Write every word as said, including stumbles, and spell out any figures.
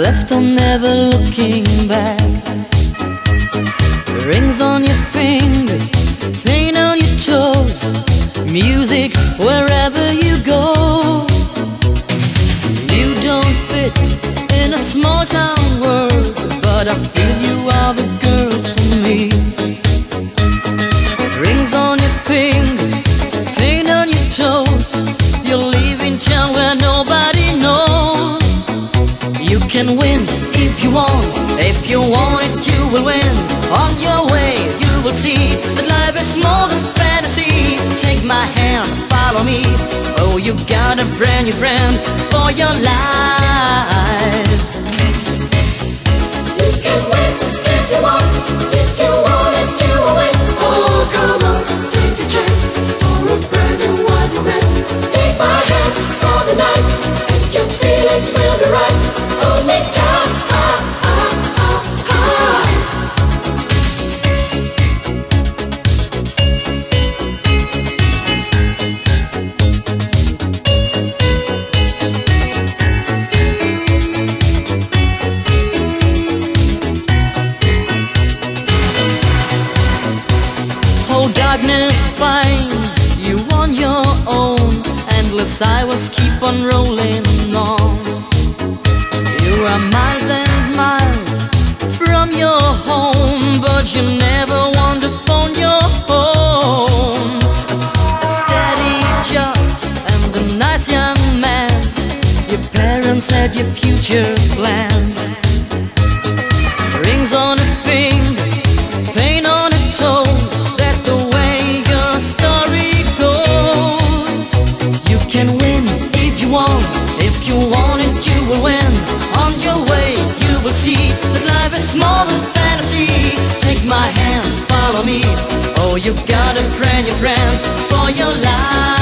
left on never looking back. Rings on your fingers, paint on your toes, music wherever you go. You don't fit in a small town world, but I feel you are the girl for me. Rings on your fingers, paint on your toes, you're leaving town where nobody knows. You can win if you want, if you want it you will win. On your way you will see that life is more than fantasy. Take my hand, follow me. Oh, you got a brand new friend for your life. You can win if you want, if you want it you will win. Oh, come on, take a chance for a brand new wild romance. Take my hand for the night, and your feelings will be right. Hold me tight, ah, ah, ah, ah. Darkness finds you on your own, endless highways keep on rolling on. You are miles and miles from your home, but you never want to phone your home. A steady job and a nice young man, your parents had your future planned. Rings on a finger, paint on a toe, if you want it you will win. On your way you will see that life is more than fantasy. Take my hand, follow me. Oh, you got a brand new friend for your life.